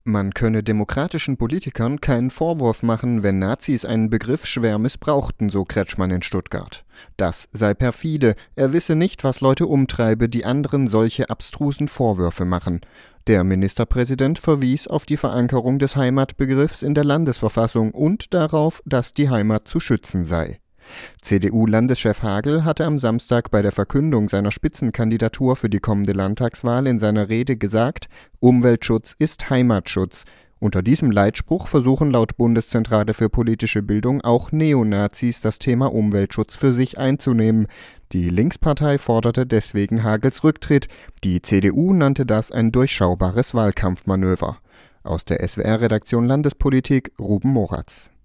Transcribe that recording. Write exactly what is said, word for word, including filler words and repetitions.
Man könne demokratischen Politikern keinen Vorwurf machen, wenn Nazis einen Begriff schwer missbrauchten, so Kretschmann in Stuttgart. Das sei perfide, er wisse nicht, was Leute umtreibe, die anderen solche abstrusen Vorwürfe machen. Der Ministerpräsident verwies auf die Verankerung des Heimatbegriffs in der Landesverfassung und darauf, dass die Heimat zu schützen sei. C D U-Landeschef Hagel hatte am Samstag bei der Verkündung seiner Spitzenkandidatur für die kommende Landtagswahl in seiner Rede gesagt, Umweltschutz ist Heimatschutz. Unter diesem Leitspruch versuchen laut Bundeszentrale für politische Bildung auch Neonazis das Thema Umweltschutz für sich einzunehmen. Die Linkspartei forderte deswegen Hagels Rücktritt. Die C D U nannte das ein durchschaubares Wahlkampfmanöver. Aus der S W R-Redaktion Landespolitik Ruben Moratz.